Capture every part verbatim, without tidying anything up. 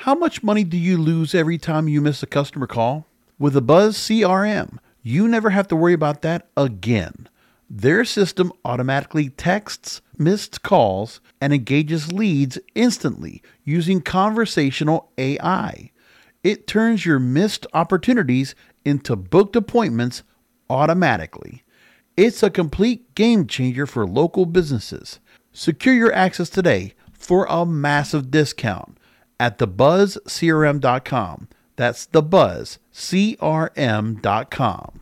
How much money do you lose every time you miss a customer call? With a Buzz C R M, you never have to worry about that again. Their system automatically texts missed calls and engages leads instantly using conversational A I. It turns your missed opportunities into booked appointments automatically. It's a complete game changer for local businesses. Secure your access today for a massive discount at the buzz c r m dot com. That's the buzz c r m dot com.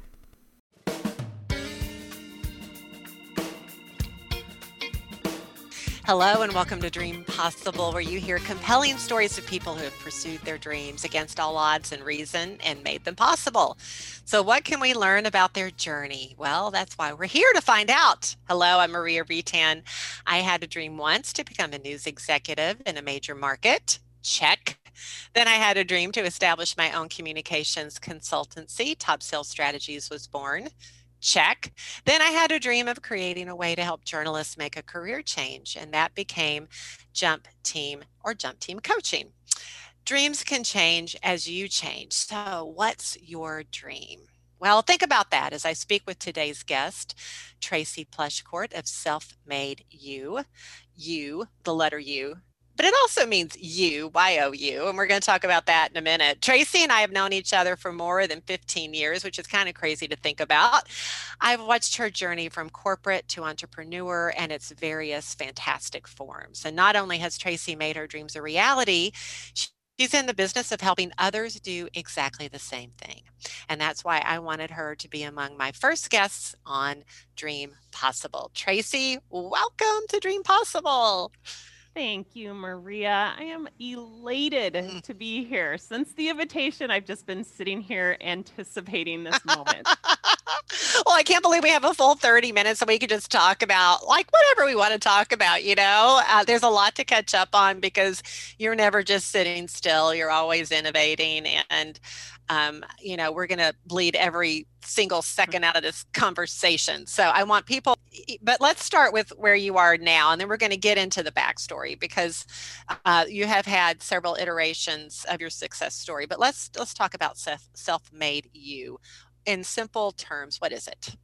Hello and welcome to Dream Possible, where you hear compelling stories of people who have pursued their dreams against all odds and reason and made them possible. So what can we learn about their journey? Well, that's why we're here to find out. Hello, I'm Maria Retan. I had a dream once to become a news executive in a major market. Check. Then I had a dream to establish my own communications consultancy. Top Sales Strategies was born. Check. Then I had a dream of creating a way to help journalists make a career change, and that became Jump Team or Jump Team Coaching. Dreams can change as you change. So what's your dream? Well, think about that as I speak with today's guest, Tracy Plushcourt of Self-Made You. You, the letter U. But it also means you, Y O U, and we're going to talk about that in a minute. Tracy and I have known each other for more than fifteen years, which is kind of crazy to think about. I've watched her journey from corporate to entrepreneur and its various fantastic forms. And not only has Tracy made her dreams a reality, she's in the business of helping others do exactly the same thing. And that's why I wanted her to be among my first guests on Dream Possible. Tracy, welcome to Dream Possible. Thank you, Maria. I am elated to be here. Since the invitation, I've just been sitting here anticipating this moment. Well, I can't believe we have a full thirty minutes so we can just talk about like whatever we want to talk about, you know. Uh, there's a lot to catch up on because you're never just sitting still. You're always innovating and Um, you know, we're going to bleed every single second out of this conversation. So I want people, but let's start with where you are now, and then we're going to get into the backstory because uh, you have had several iterations of your success story. But let's let's talk about self, self-made you. In simple terms, what is it?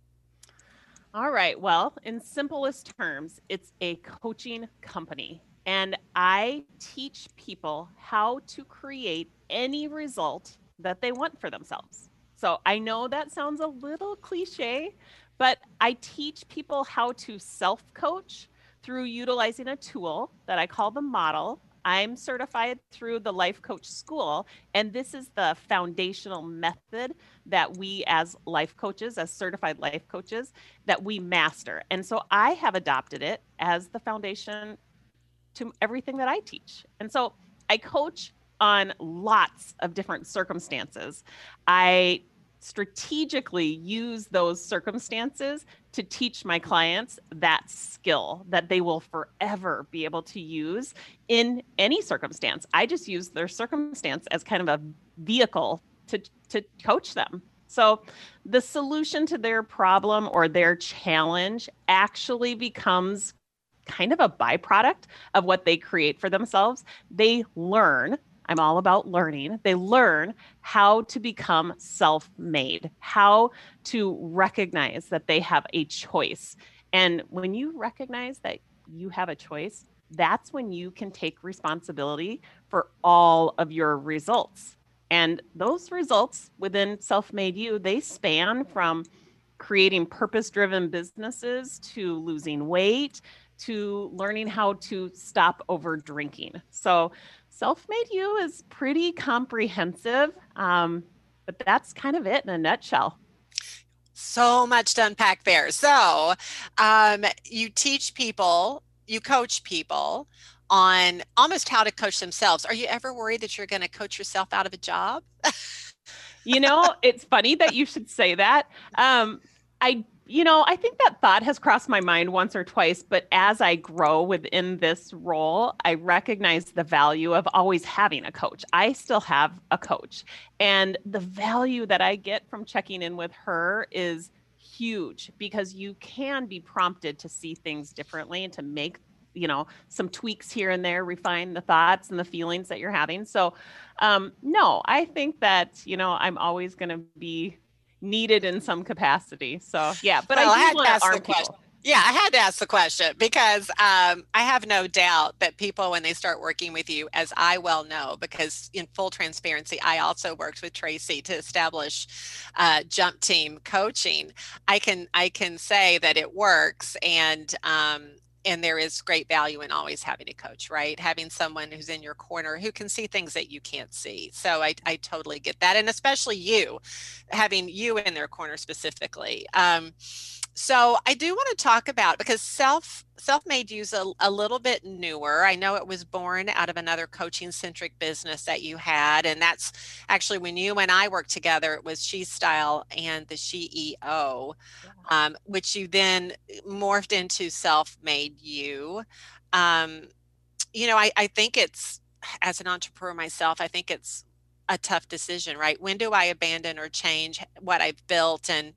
All right. Well, in simplest terms, it's a coaching company. And I teach people how to create any result that they want for themselves. So I know that sounds a little cliche, but I teach people how to self-coach through utilizing a tool that I call the model. I'm certified through the Life Coach School, and this is the foundational method that we as life coaches, as certified life coaches, that we master. And so I have adopted it as the foundation to everything that I teach. And so I coach on lots of different circumstances. I strategically use those circumstances to teach my clients that skill that they will forever be able to use in any circumstance. I just use their circumstance as kind of a vehicle to, to coach them. So the solution to their problem or their challenge actually becomes kind of a byproduct of what they create for themselves. They learn. I'm all about learning. They learn how to become self-made, how to recognize that they have a choice. And when you recognize that you have a choice, that's when you can take responsibility for all of your results. And those results within Self-Made You, they span from creating purpose-driven businesses to losing weight, to learning how to stop over drinking. So Self-Made You is pretty comprehensive, um, but that's kind of it in a nutshell. So much to unpack there. So um, you teach people, you coach people on almost how to coach themselves. Are you ever worried that you're going to coach yourself out of a job? You know, it's funny that you should say that. Um, I You know, I think that thought has crossed my mind once or twice, but as I grow within this role, I recognize the value of always having a coach. I still have a coach, and the value that I get from checking in with her is huge because you can be prompted to see things differently and to make you know, some tweaks here and there, refine the thoughts and the feelings that you're having. So, um, no, I think that, you know, I'm always going to be needed in some capacity. So yeah, but Well, I I do had to want to ask the arm question. people. Yeah, I had to ask the question because um, I have no doubt that people, when they start working with you, as I well know, because in full transparency, I also worked with Tracy to establish uh, Jump Team coaching. I can I can say that it works, and um, and there is great value in always having a coach, right? Having someone who's in your corner who can see things that you can't see. So I, I totally get that, and especially you, having you in their corner specifically. Um, so I do want to talk about, because self self-made you's a, a little bit newer. I know it was born out of another coaching centric business that you had, and that's actually when you and I worked together. It was She Style and the She E O, um, which you then morphed into self-made you. Um, you know, I, I think it's, as an entrepreneur myself, I think it's a tough decision, right? When do I abandon or change what I've built, and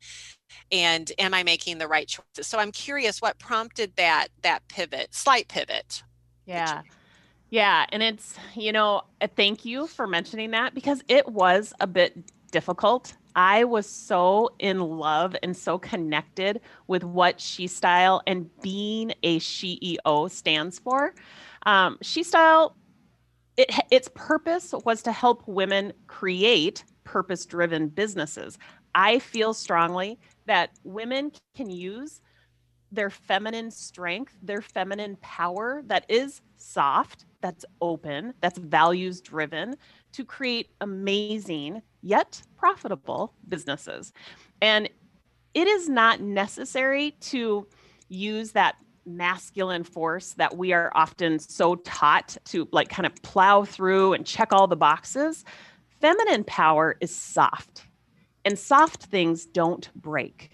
and am I making the right choices? So I'm curious what prompted that that pivot, slight pivot that you Yeah. made. Yeah. And it's, you know, uh, thank you for mentioning that because it was a bit difficult. I was so in love and so connected with what She Style and being a C E O stands for. Um, She Style, it, its purpose was to help women create purpose driven businesses. I feel strongly that women can use their feminine strength, their feminine power that is soft, that's open, that's values driven to create amazing yet profitable businesses. And it is not necessary to use that masculine force that we are often so taught to like kind of plow through and check all the boxes. Feminine power is soft, and soft things don't break.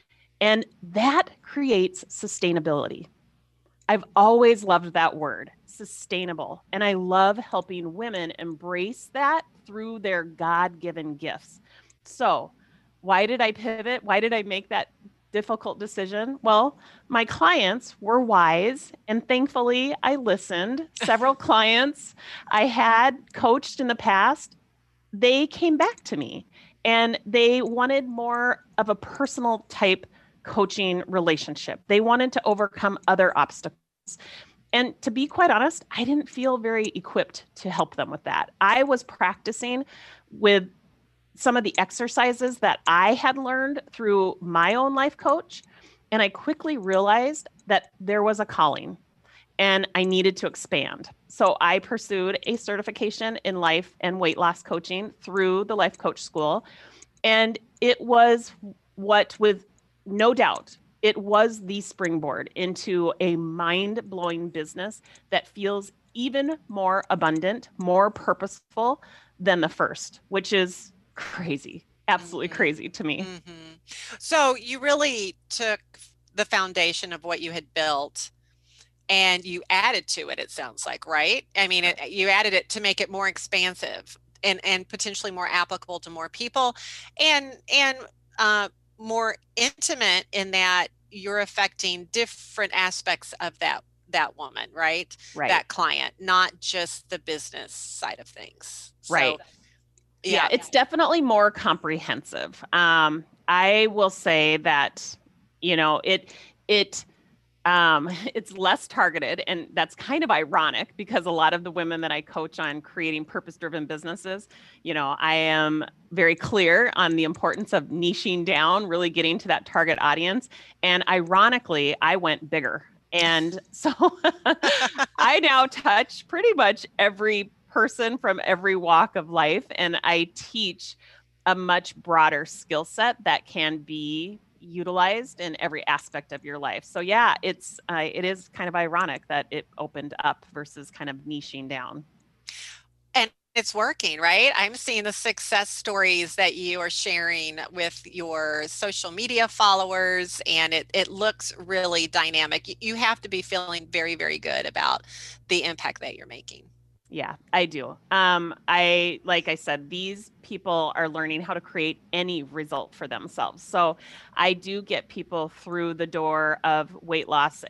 And that creates sustainability. I've always loved that word, sustainable. And I love helping women embrace that through their God given gifts. So, why did I pivot? Why did I make that difficult decision? Well, my clients were wise, and thankfully, I listened. Several clients I had coached in the past, they came back to me and they wanted more of a personal type coaching relationship. They wanted to overcome other obstacles. And to be quite honest, I didn't feel very equipped to help them with that. I was practicing with some of the exercises that I had learned through my own life coach. And I quickly realized that there was a calling and I needed to expand. So I pursued a certification in life and weight loss coaching through the Life Coach School. And it was what, with no doubt, it was the springboard into a mind-blowing business that feels even more abundant, more purposeful than the first, which is crazy, absolutely Mm-hmm. crazy to me. Mm-hmm. So you really took the foundation of what you had built and you added to it, it sounds like, right? I mean, it, you added it to make it more expansive and, and potentially more applicable to more people, and and uh, more intimate in that you're affecting different aspects of that that woman, right? Right. That client, not just the business side of things. Right. So, Yeah, yeah. it's definitely more comprehensive. Um, I will say that, you know, it it um, it's less targeted, and that's kind of ironic because a lot of the women that I coach on creating purpose-driven businesses, you know, I am very clear on the importance of niching down, really getting to that target audience. And ironically, I went bigger. And so I now touch pretty much every person from every walk of life, and I teach a much broader skill set that can be utilized in every aspect of your life. So yeah, it's uh, it is kind of ironic that it opened up versus kind of niching down. And it's working, right? I'm seeing the success stories that you are sharing with your social media followers, and it, it looks really dynamic. You have to be feeling very, very good about the impact that you're making. Yeah, I do. Um, I, like I said, these people are learning how to create any result for themselves. So I do get people through the door of weight loss and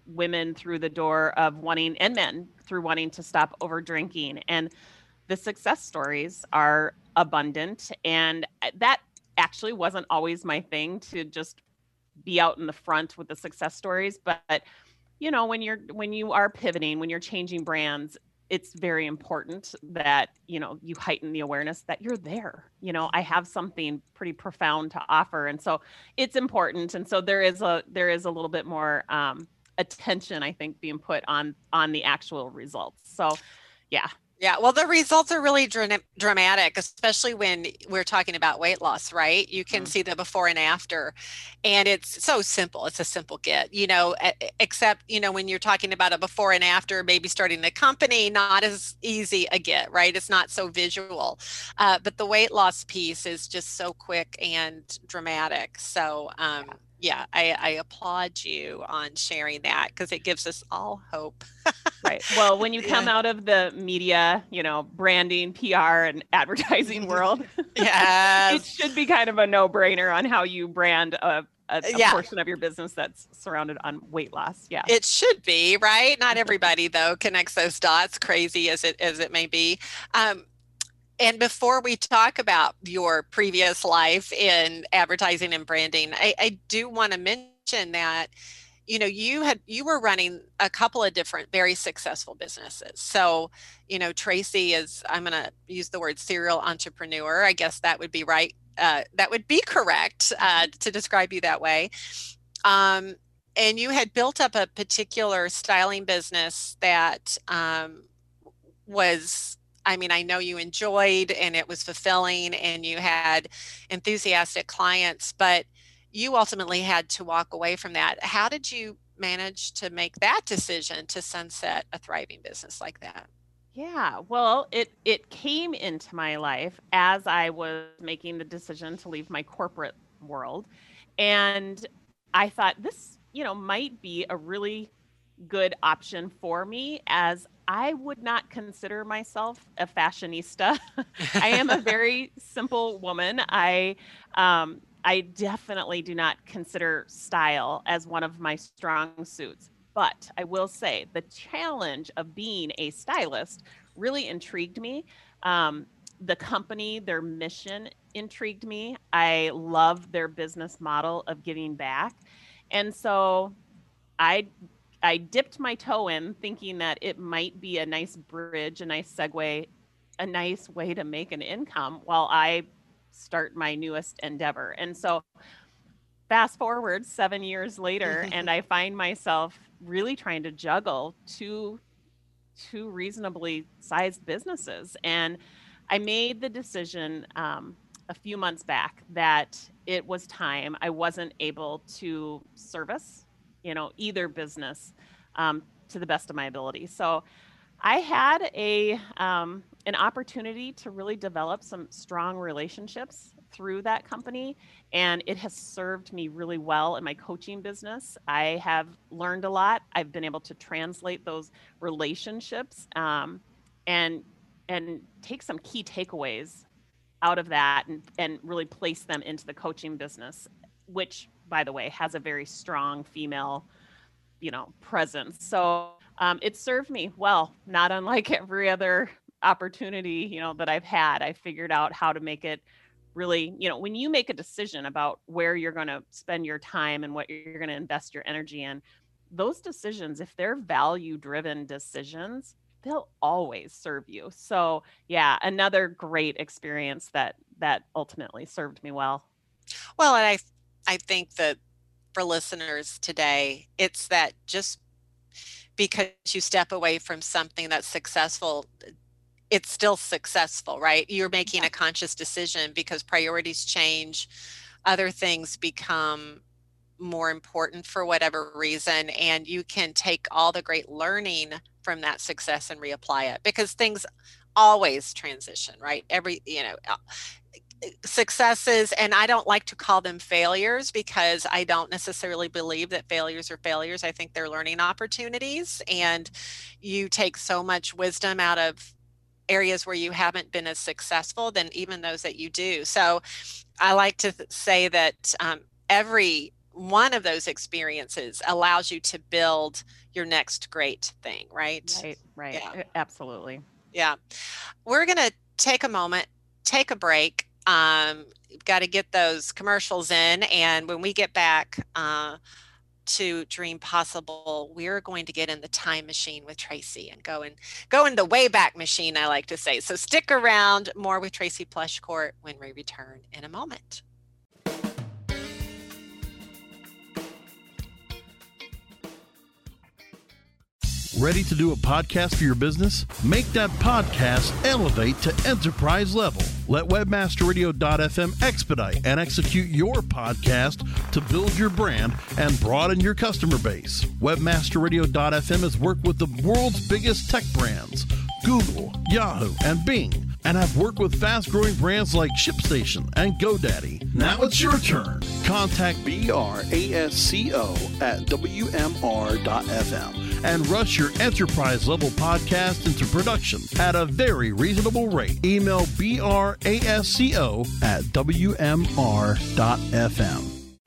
women through the door of wanting, and men through wanting to stop over drinking. And the success stories are abundant. And that actually wasn't always my thing, to just be out in the front with the success stories. But, you know, when you're, when you are pivoting, when you're changing brands, it's very important that, you know, you heighten the awareness that you're there. You know, I have something pretty profound to offer. And so it's important. And so there is a, there is a little bit more um, attention, I think, being put on, on the actual results. So yeah. Yeah, well, the results are really dra- dramatic, especially when we're talking about weight loss, right? You can mm. see the before and after, and it's so simple. It's a simple get, you know, except, you know, when you're talking about a before and after, maybe starting the company, not as easy a get, right? It's not so visual, uh, but the weight loss piece is just so quick and dramatic. So, um, yeah, I, I applaud you on sharing that, because it gives us all hope. Right. Well, when you come yeah. out of the media, you know, branding, P R, and advertising world, yes. it should be kind of a no-brainer on how you brand a, a, a yeah. portion of your business that's surrounded on weight loss. Yeah. It should be, right? Not everybody, though, connects those dots, crazy as it as it may be. Um, And before we talk about your previous life in advertising and branding, I, I do want to mention that, you know, you had you were running a couple of different very successful businesses. So, you know, Tracy is, I'm going to use the word serial entrepreneur. I guess that would be right. Uh, that would be correct uh, to describe you that way. Um, and you had built up a particular styling business that um, was, I mean, I know you enjoyed, and it was fulfilling, and you had enthusiastic clients, but you ultimately had to walk away from that. How did you manage to make that decision to sunset a thriving business like that? Yeah, well, it it came into my life as I was making the decision to leave my corporate world. And I thought, this, you know, might be a really good option for me, as I would not consider myself a fashionista. I am a very simple woman. I um, I definitely do not consider style as one of my strong suits. But I will say the challenge of being a stylist really intrigued me. Um, the company, their mission intrigued me. I love their business model of giving back. And so I I dipped my toe in, thinking that it might be a nice bridge, a nice segue, a nice way to make an income while I start my newest endeavor. And so fast forward seven years later, and I find myself really trying to juggle two, two reasonably sized businesses. And I made the decision um, a few months back that it was time. I wasn't able to service, you know, either business um, to the best of my ability. So I had a um, an opportunity to really develop some strong relationships through that company, and it has served me really well in my coaching business. I have learned a lot. I've been able to translate those relationships um, and and take some key takeaways out of that, and, and really place them into the coaching business, which, by the way, has a very strong female, you know, presence. So um, it served me well, not unlike every other opportunity, you know, that I've had. I figured out how to make it really, you know, when you make a decision about where you're going to spend your time and what you're going to invest your energy in, those decisions, if they're value-driven decisions, they'll always serve you. So yeah, another great experience that that ultimately served me well. Well, and I I think that for listeners today, it's that just because you step away from something that's successful, it's still successful, right? You're making a conscious decision because priorities change, other things become more important for whatever reason, and you can take all the great learning from that success and reapply it, because things always transition, right? Every, you know, successes, and I don't like to call them failures, because I don't necessarily believe that failures are failures. I think they're learning opportunities, and you take so much wisdom out of areas where you haven't been as successful than even those that you do. So I like to th- say that um, every one of those experiences allows you to build your next great thing, right? Right, right. Yeah. Absolutely. Yeah. We're going to take a moment, take a break. Um, we've got to get those commercials in. And when we get back uh, to Dream Possible, we're going to get in the time machine with Tracy and go and go in the Wayback Machine, I like to say. So stick around. More with Tracy Plushcourt when we return in a moment. Ready to do a podcast for your business? Make that podcast elevate to enterprise level. Let webmaster radio dot f m expedite and execute your podcast to build your brand and broaden your customer base. webmaster radio dot f m has worked with the world's biggest tech brands, Google, Yahoo, and Bing, and have worked with fast-growing brands like ShipStation and GoDaddy. Now it's your turn. Contact B R A S C O at W M R dot F M and rush your enterprise-level podcast into production at a very reasonable rate. Email B R A S C O at W M R dot F M.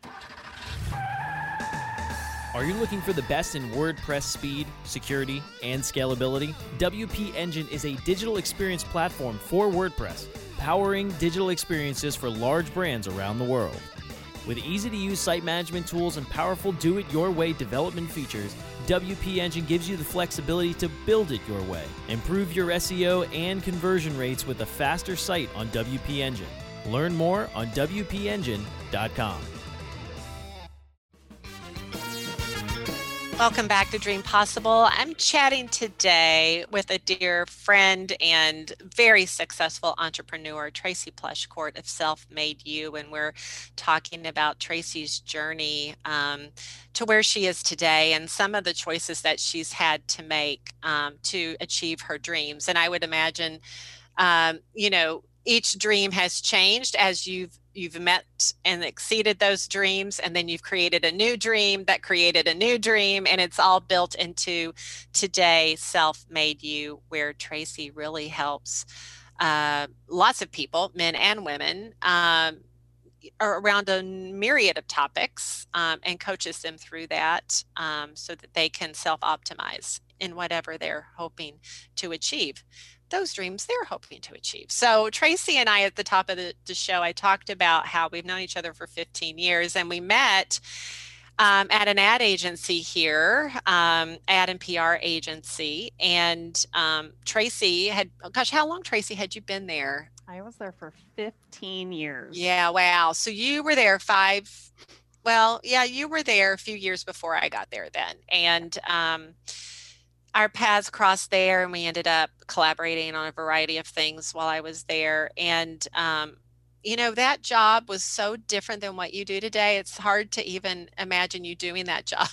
Are you looking for the best in WordPress speed, security, and scalability? W P Engine is a digital experience platform for WordPress, powering digital experiences for large brands around the world. With easy-to-use site management tools and powerful do-it-your-way development features, W P Engine gives you the flexibility to build it your way. Improve your S E O and conversion rates with a faster site on W P Engine. Learn more on W P engine dot com. Welcome back to Dream Possible. I'm chatting today with a dear friend and very successful entrepreneur, Tracy Plushcourt of Self Made You, and we're talking about Tracy's journey um, to where she is today and some of the choices that she's had to make um, to achieve her dreams. And I would imagine, um, you know, each dream has changed as you've you've met and exceeded those dreams, and then you've created a new dream that created a new dream, and it's all built into today Self Made You, where Tracy really helps uh, lots of people, men and women, um, around a myriad of topics, um, and coaches them through that um, so that they can self-optimize in whatever they're hoping to achieve. Those dreams they're hoping to achieve. So Tracy and I, at the top of the, the show, I talked about how we've known each other for fifteen years, and we met um, at an ad agency here, um, ad and P R agency. And um, Tracy had, oh gosh, how long, Tracy, had you been there? I was there for fifteen years. Yeah, wow. So you were there five, well, yeah, you were there a few years before I got there then. And um, our paths crossed there, and we ended up collaborating on a variety of things while I was there. And, um, you know, that job was so different than what you do today. It's hard to even imagine you doing that job,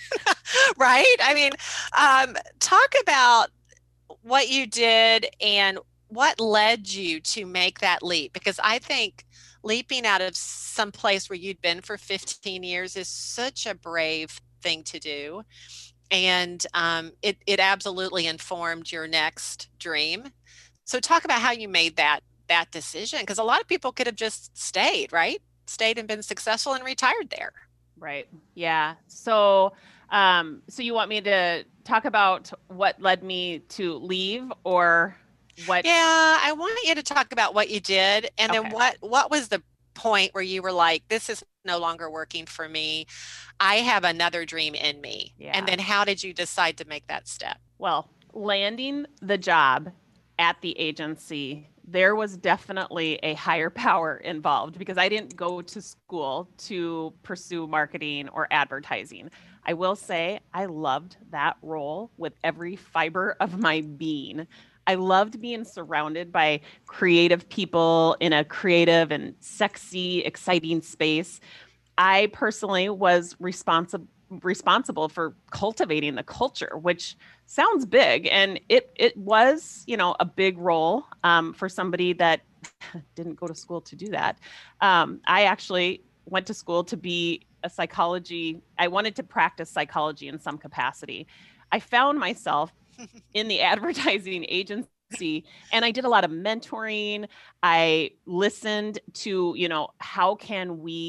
right? I mean, um, talk about what you did and what led you to make that leap, because I think leaping out of some place where you'd been for fifteen years is such a brave thing to do. And um, it, it absolutely informed your next dream. So talk about how you made that that decision, because a lot of people could have just stayed, right? Stayed and been successful and retired there. Right. Yeah. So, um, so you want me to talk about what led me to leave, or what? Yeah, I want you to talk about what you did, and Okay. then what what was the point where you were like, this is no longer working for me. I have another dream in me. Yeah. And then how did you decide to make that step? Well, landing the job at the agency, there was definitely a higher power involved, because I didn't go to school to pursue marketing or advertising. I will say I loved that role with every fiber of my being. I loved being surrounded by creative people in a creative and sexy, exciting space. I personally was responsible responsible for cultivating the culture, which sounds big, and it it was, you know, a big role um, for somebody that didn't go to school to do that. Um, I actually went to school to be a psychology. I wanted to practice psychology in some capacity. I found myself in the advertising agency, and I did a lot of mentoring. I listened to, you know, how can we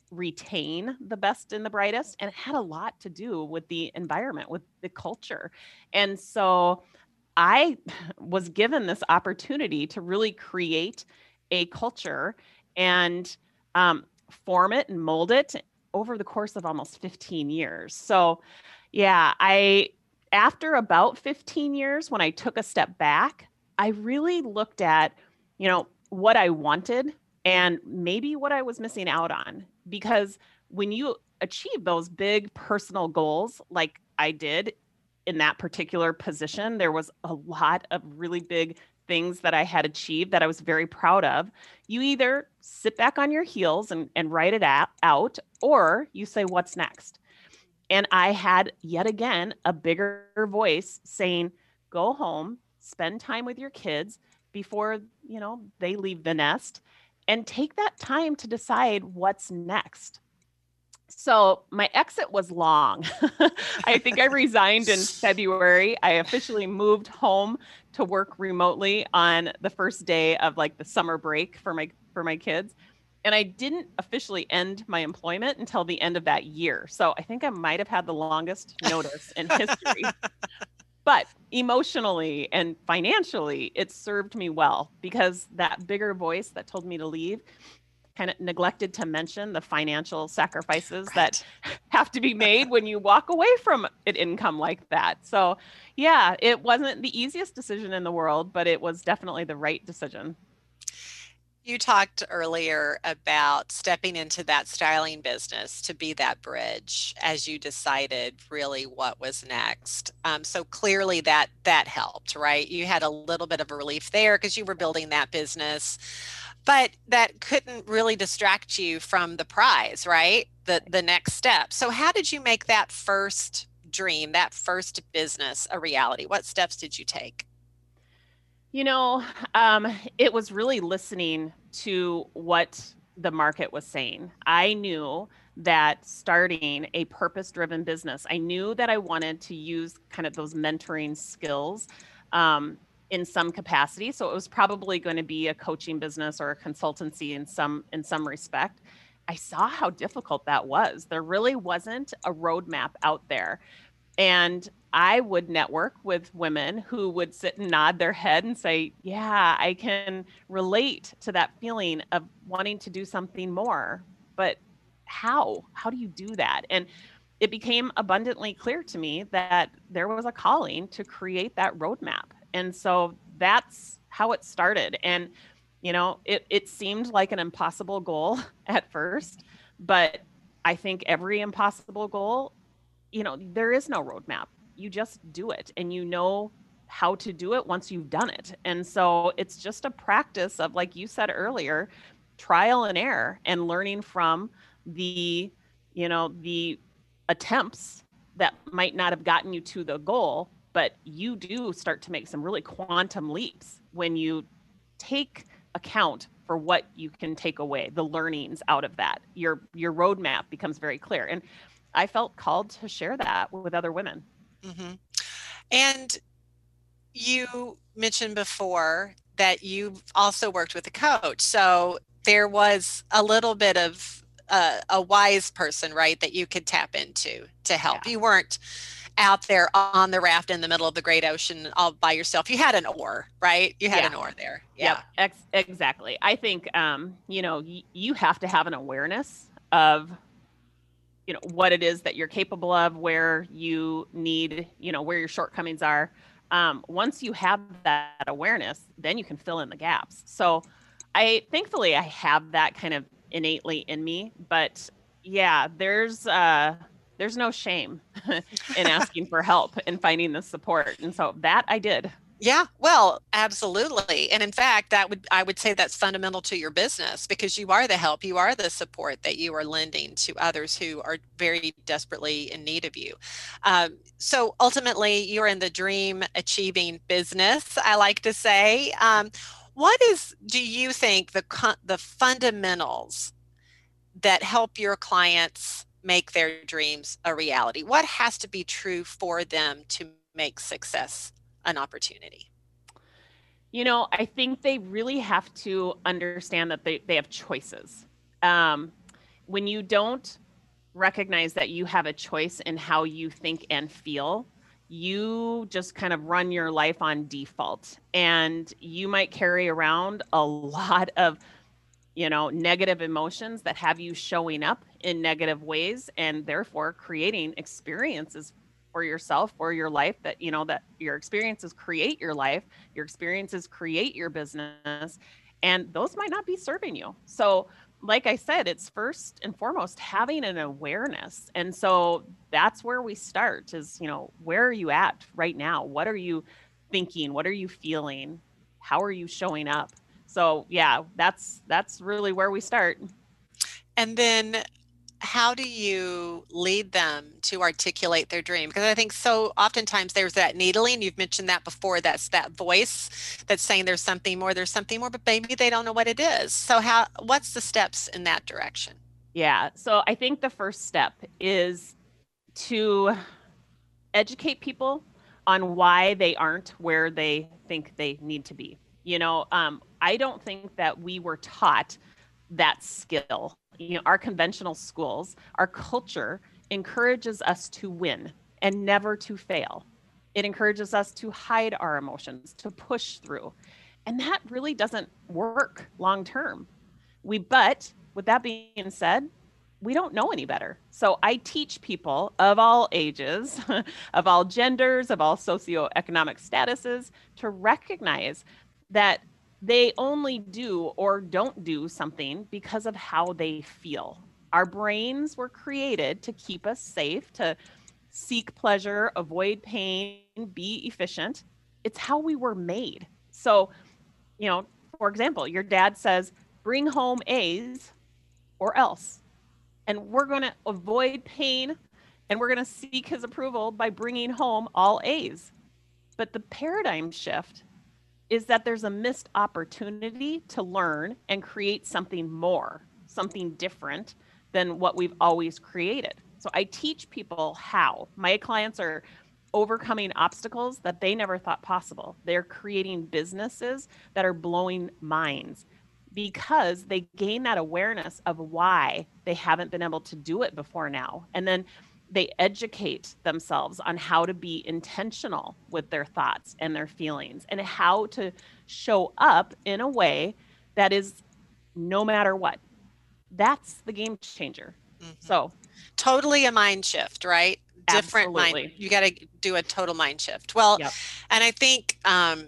retain the best and the brightest. And it had a lot to do with the environment, with the culture. And so I was given this opportunity to really create a culture and um, form it and mold it over the course of almost fifteen years. So yeah, I, after about fifteen years, when I took a step back, I really looked at, you know, what I wanted and maybe what I was missing out on. Because when you achieve those big personal goals, like I did in that particular position, there was a lot of really big things that I had achieved that I was very proud of. You either sit back on your heels and, and write it out, out, or you say, what's next? And I had yet again a bigger voice saying, go home, spend time with your kids before, you know, they leave the nest, and take that time to decide what's next. So my exit was long. I think I resigned in February. I officially moved home to work remotely on the first day of like the summer break for my for my kids. And I didn't officially end my employment until the end of that year. So I think I might have had the longest notice in history. But emotionally and financially, it served me well, because that bigger voice that told me to leave kind of neglected to mention the financial sacrifices right. that have to be made when you walk away from an income like that. So yeah, it wasn't the easiest decision in the world, but it was definitely the right decision. You talked earlier about stepping into that styling business to be that bridge as you decided really what was next. Um, so clearly that that helped, right? You had a little bit of a relief there because you were building that business, but that couldn't really distract you from the prize, right? The the next step. So how did you make that first dream, that first business a reality? What steps did you take? You know, um, it was really listening to what the market was saying. I knew that starting a purpose-driven business, I knew that I wanted to use kind of those mentoring skills um, in some capacity. So it was probably going to be a coaching business or a consultancy in some in some respect. I saw how difficult that was. There really wasn't a roadmap out there. And I would network with women who would sit and nod their head and say, yeah, I can relate to that feeling of wanting to do something more. But how? How do you do that? And it became abundantly clear to me that there was a calling to create that roadmap. And so that's how it started. And, you know, it, it seemed like an impossible goal at first, but I think every impossible goal, you know, there is no roadmap. You just do it, and you know how to do it once you've done it. And so it's just a practice of, like you said earlier, trial and error, and learning from the, you know, the attempts that might not have gotten you to the goal, but you do start to make some really quantum leaps when you take account for what you can take away, the learnings out of that. Your your roadmap becomes very clear. And I felt called to share that with other women. Mm-hmm. And you mentioned before that you've also worked with a coach. So there was a little bit of uh, a wise person, right, that you could tap into to help. Yeah. You weren't out there on the raft in the middle of the great ocean all by yourself. You had an oar, right? You had yeah. an oar there. Yeah, yep. Ex- exactly. I think, um, you know, y- you have to have an awareness of, you know, what it is that you're capable of, where you need, you know, where your shortcomings are. Um, once you have that awareness, then you can fill in the gaps. So I, thankfully I have that kind of innately in me, but yeah, there's, uh, there's no shame in asking for help and finding the support. And so that I did. Yeah, well, absolutely. And in fact, that would, I would say that's fundamental to your business, because you are the help, you are the support that you are lending to others who are very desperately in need of you. Um, so ultimately, you're in the dream achieving business, I like to say. Um, what is, do you think, the the fundamentals that help your clients make their dreams a reality? What has to be true for them to make success an opportunity? You know, I think they really have to understand that they, they have choices. Um, when you don't recognize that you have a choice in how you think and feel, you just kind of run your life on default, and you might carry around a lot of, you know, negative emotions that have you showing up in negative ways, and therefore creating experiences for yourself or your life that, you know, that your experiences create your life, your experiences create your business, and those might not be serving you. So like I said, it's first and foremost having an awareness. And so that's where we start is, you know, where are you at right now? What are you thinking? What are you feeling? How are you showing up? So yeah, that's that's really where we start. And then how do you lead them to articulate their dream? Because I think so oftentimes there's that needling. You've mentioned that before. That's that voice that's saying there's something more, there's something more, but maybe they don't know what it is. So how, what's the steps in that direction? Yeah. So I think the first step is to educate people on why they aren't where they think they need to be. You know, um, I don't think that we were taught that skill. You know, our conventional schools, our culture encourages us to win and never to fail. It encourages us to hide our emotions, to push through. And that really doesn't work long term. We, but with that being said, we don't know any better. So I teach people of all ages, of all genders, of all socioeconomic statuses to recognize that they only do or don't do something because of how they feel. Our brains were created to keep us safe, to seek pleasure, avoid pain, be efficient. It's how we were made. So, you know, for example, your dad says, bring home A's or else. And we're going to avoid pain and we're going to seek his approval by bringing home all A's. But the paradigm shift is that there's a missed opportunity to learn and create something more, something different than what we've always created. So I teach people how. My clients are overcoming obstacles that they never thought possible. They're creating businesses that are blowing minds because they gain that awareness of why they haven't been able to do it before now. And then they educate themselves on how to be intentional with their thoughts and their feelings and how to show up in a way that is no matter what. That's the game changer. Mm-hmm. So totally a mind shift, right? Different absolutely. mind. You got to do a total mind shift. Well, yep. And I think, um,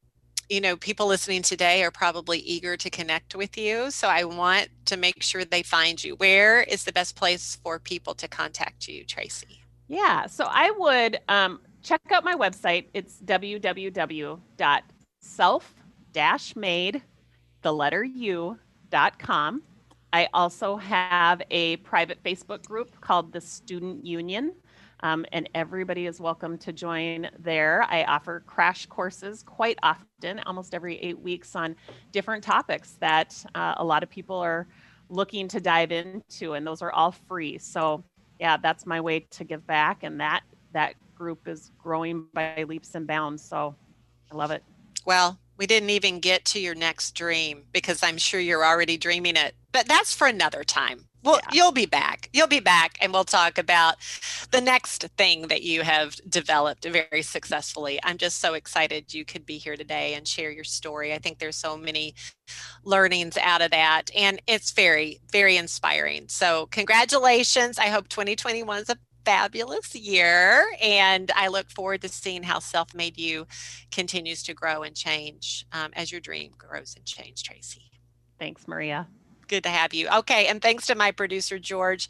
you know, people listening today are probably eager to connect with you. So I want to make sure they find you. Where is the best place for people to contact you, Tracy? Yeah, so I would um, check out my website. It's w w w dot self dash made, the letter U, dot com. I also have a private Facebook group called the Student Union. Um, and everybody is welcome to join there. I offer crash courses quite often, almost every eight weeks on different topics that uh, a lot of people are looking to dive into, and those are all free. So yeah, that's my way to give back, and that that group is growing by leaps and bounds. So I love it. Well, we didn't even get to your next dream because I'm sure you're already dreaming it, but that's for another time. Well, yeah. You'll be back. You'll be back and we'll talk about the next thing that you have developed very successfully. I'm just so excited you could be here today and share your story. I think there's so many learnings out of that, and it's very, very inspiring. So congratulations. I hope twenty twenty-one is a fabulous year, and I look forward to seeing how Self-Made You continues to grow and change um, as your dream grows and changes, Tracy. Thanks, Maria. Good to have you. Okay. And thanks to my producer, George.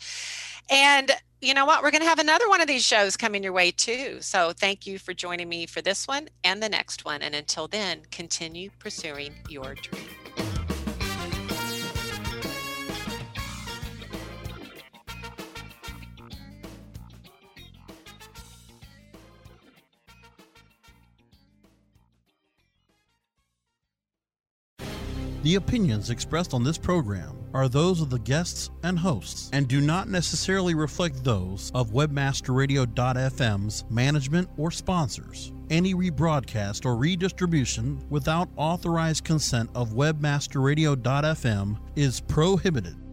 And you know what? We're going to have another one of these shows coming your way too. So thank you for joining me for this one and the next one. And until then, continue pursuing your dream. The opinions expressed on this program are those of the guests and hosts and do not necessarily reflect those of Webmaster Radio dot f m's management or sponsors. Any rebroadcast or redistribution without authorized consent of Webmaster Radio dot f m is prohibited.